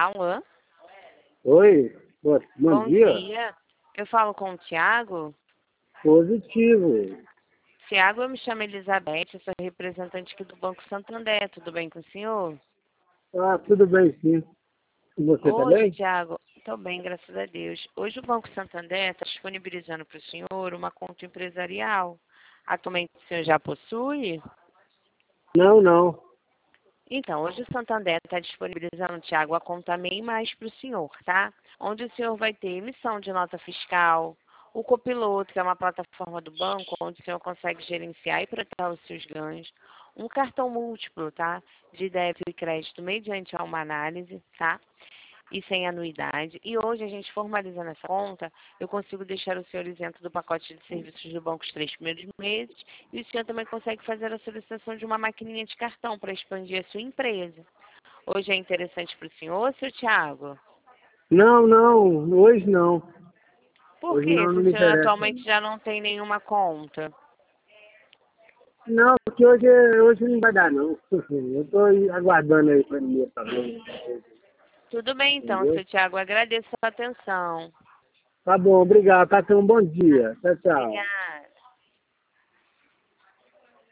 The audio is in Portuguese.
Alô? Oi, bom Bom dia. dia. Eu falo com o Tiago. Positivo. Tiago, eu me chamo Elizabeth, eu sou representante aqui do Banco Santander. Tudo bem com o senhor? Ah, tudo bem, sim. E você Hoje, também? Tiago, estou bem, graças a Deus. Hoje o Banco Santander está disponibilizando para o senhor uma conta empresarial. Atualmente o senhor já possui? Não, não. Então, hoje o Santander está disponibilizando, Tiago, a conta MEI mais para o senhor, tá? Onde o senhor vai ter emissão de nota fiscal, o Copiloto, que é uma plataforma do banco, onde o senhor consegue gerenciar e proteger os seus ganhos, um cartão múltiplo, tá? De débito e crédito mediante a uma análise, tá? E sem anuidade. E hoje, a gente formalizando essa conta, eu consigo deixar o senhor isento do pacote de serviços do banco os 3 primeiros meses e o senhor também consegue fazer a solicitação de uma maquininha de cartão para expandir a sua empresa. Hoje é interessante para o senhor, seu Tiago? Não, não. Hoje não. Por Hoje quê? não, Se não o me senhor interessa. atualmente já não tem nenhuma conta. Não, porque hoje não vai dar, não. Eu estou aguardando aí para mim também. Tudo bem então, Entendeu? seu Tiago. Agradeço a atenção. Tá bom, obrigado. Tá, tenha um bom dia. Tchau, tchau. Obrigada.